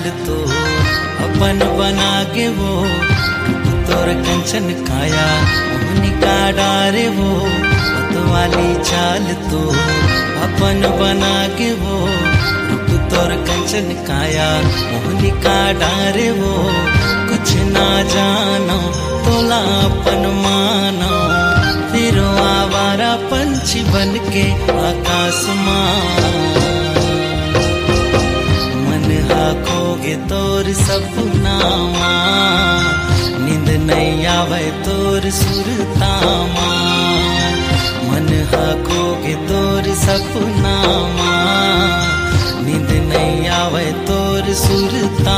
तो अपन बना के वो तोर कंचन काया मोहनी का डारे वो वाली चाल तो अपन बना के वो तोर कंचन काया मोहनी का डारे वो कुछ ना जानो तोला अपन मानो फिर आवारा पंछी बन के आकाश मन हाकोगे तोर सपना नींद नहीं आवे तोर सुरता मन हाकोगे तोर सपना नींद नहीं आवे तोर सुरता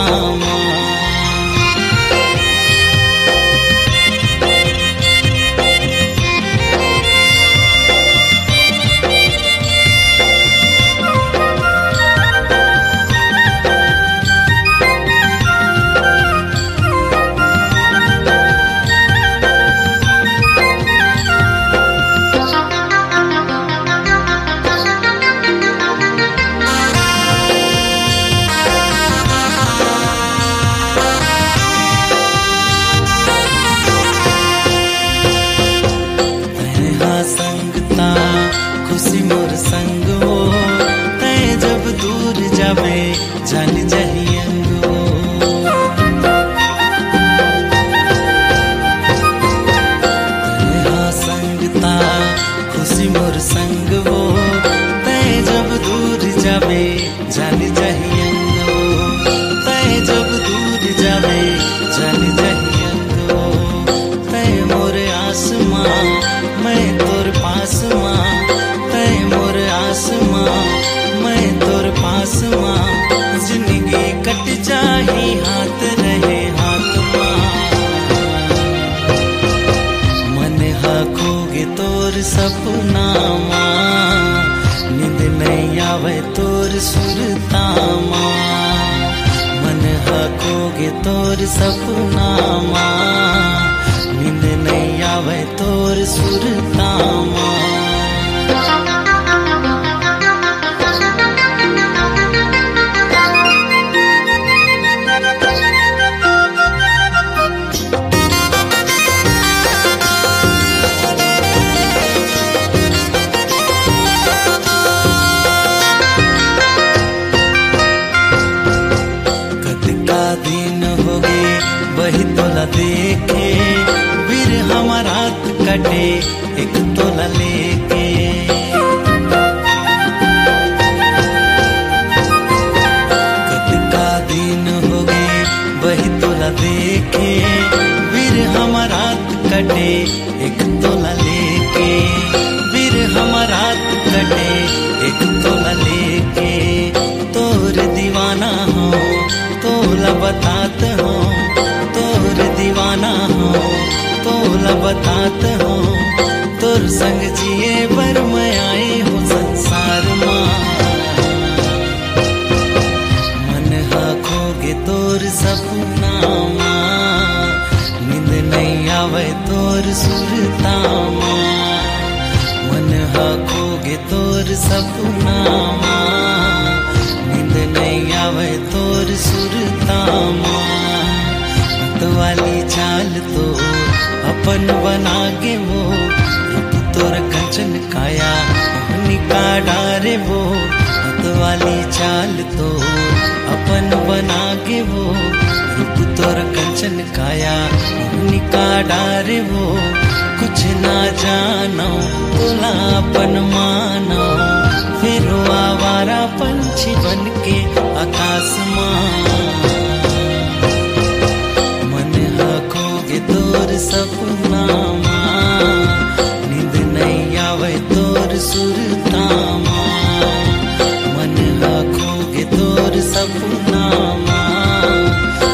संगता खुशी मोर संग हो तय जब दूर जावे जान जहियंगो संगता खुशी मोर संग हो तय जब दूर जावे जान जहियंगो तय जब दूर जावे जान जहियंगो तय मोर आसमां मैं तोर पास माँ तय मोर आसमां मैं तोर पास माँ जिंदगी कट जाही हाथ रहे हाथ माँ मन हाकोगे तोर सपना माँ नींद नहीं आवे तोर सुरता माँ मन हाकोगे तोर सपना माँ नींद नहीं आवे तोर सुरता कद का दिन हो गए वही तोला देखे फिर हमारा कटे एक तोला लेके कद का दिन हो गए वही तोला देखे फिर हमारा कटे एक तोला लेके फिर हमारा कटे एक तोला लेके तोर दीवाना हो तोला बतात हो तोर दीवाना हो तोला बतात हो तोर संग जिए बर मैं आए हो संसार माँ मन हाकोगे तोर सपना माँ नींद नहीं आवे तोर सुरता माँ मन हाकोगे तोर सपना माँ नींद नहीं आवे तोर सुरता माँ वाली चाल तो अपन बना के वो तोर कंचन काया मोहनी का डारे वो वाली चाल तो अपन बना के वो तोर कंचन काया मोहनी का डारे वो कुछ ना जानो तोला अपन मानो फिर आवारा पंछी बन के आकाश माँ तोर सपना माँ नींद नहीं आवे तोर सुरता माँ मन हाकोगे तोर सपना माँ